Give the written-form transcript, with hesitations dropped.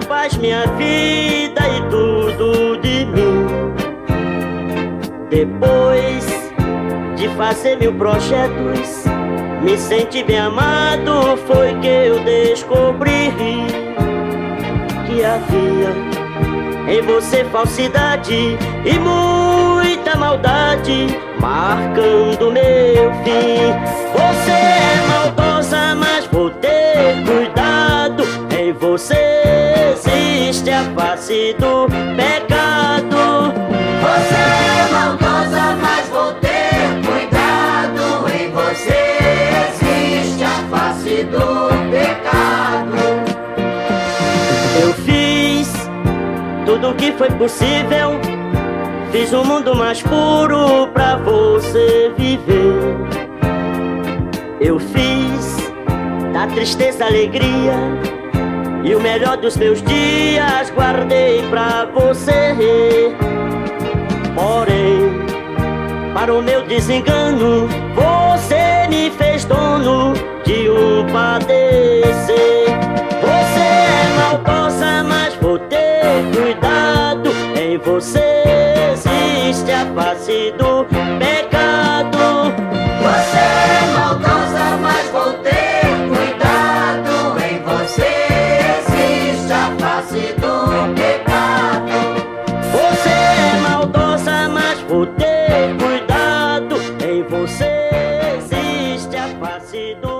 faz minha vida e tudo de mim. Depois de fazer 1000 projetos, me senti bem amado, foi que eu descobri que havia em você falsidade e muita maldade, marcando meu fim. Você é maldosa, mas vou ter cuidado. Em você existe a face do pecado. Você é maldosa, mas vou ter cuidado. Em você existe a face do pecado. Eu fiz tudo o que foi possível, fiz um mundo mais puro pra você viver. Eu fiz da tristeza alegria, e o melhor dos meus dias guardei pra você. Porém, para o meu desengano, você me fez dono de um padecer. Você é maldosa, mas vou ter cuidado. Em você existe a face do pecado. Você é maldosa, mas vou ter cuidado. Em você existe a face do pecado. Você é maldosa, mas vou ter cuidado. Em você existe a face do